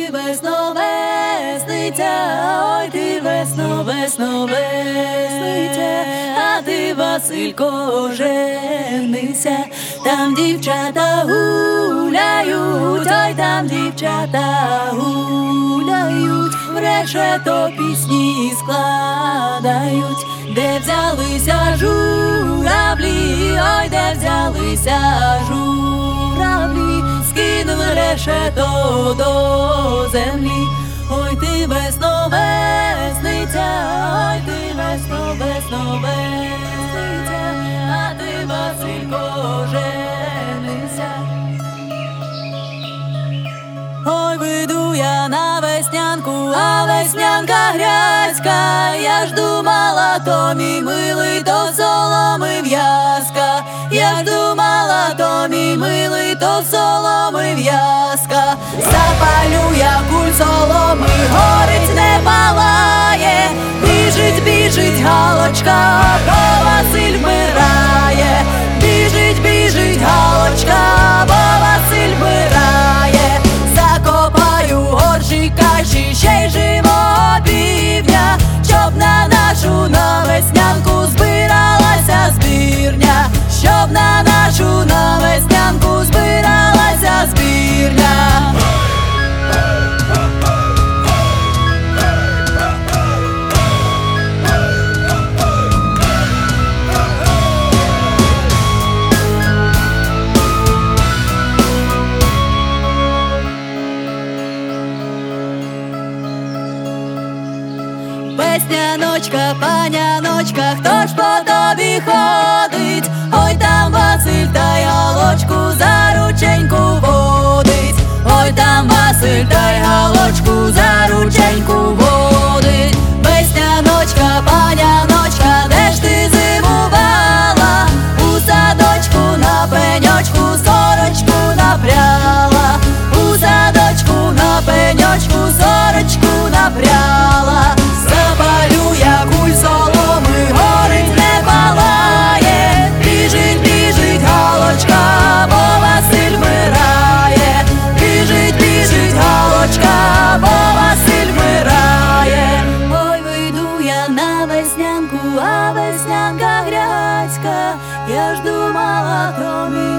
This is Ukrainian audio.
ти весно, весниця, ой, ти весно, весно, весниця, а ти, Василько, женися. Там дівчата гуляють, ой, там дівчата гуляють, в решето пісні складають. Де взялися журавлі, ой, де взялися журавлі, скинули решето до землі. Ой, ти весно, весниця, ой, ти весно, весно, весниця, а ти, Василько, женися. Ой, вийду я на веснянку, а веснянка грязька. Я ж думала, то мій милий, то соломи в'язка. Я ж думала, то мій милий, то соломи в'язка. Запалю я куль соломи, горить не палає. Біжить, біжить Галочка, бо Василь вмирає. Біжить, біжить Галочка, бо Василь вмирає. Закопаю горщика, ще й живого півня, щоб на нашу на веснянку збиралася збірня, щоб на нашу на веснянку збиралася збірня. Весняночка, паняночка, хто ж по тобі ходить? Ой, там Василь та й Галочку за рученьку водить. Ой, там Василь та й Галочку за рученьку водить. Весняночка, паняночка, де ж ти зимувала? У садочку на пеньочку сорочку напряла. У садочку на пеньочку сорочку напряла. Запалю я куль соломи, горить не палає. Біжить, біжить Галочка, бо Василь вмирає. Біжить, біжить Галочка, бо Василь вмирає. Ой, вийду я на веснянку, а веснянка грязька. Я ж думала, то мій